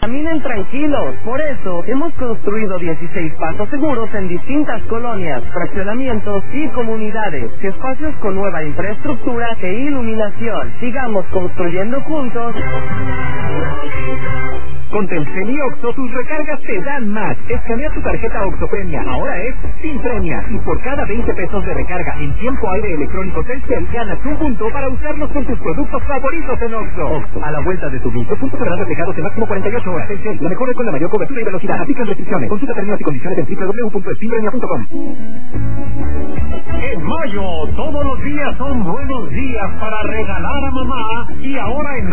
Caminen tranquilos, por eso hemos construido 16 pasos seguros en distintas colonias, fraccionamientos y comunidades, espacios con nueva infraestructura e iluminación. Sigamos construyendo juntos. Con Telcel y Oxxo, tus recargas te dan más. Escanea tu tarjeta Oxxo Premia, ahora es sin premia. Y por cada 20 pesos de recarga en tiempo aire electrónico Telcel, ganas un punto para usarlos con tus productos favoritos en Oxxo. Oxxo, a la vuelta de tu vida. Puntos serán reflejados en máximo 48 horas. Telcel, la mejor red con la mayor cobertura y velocidad. Aplican restricciones. Consulta términos y condiciones en www.espinpremia.com. En mayo, todos los días son buenos días para regalar a mamá. Y ahora en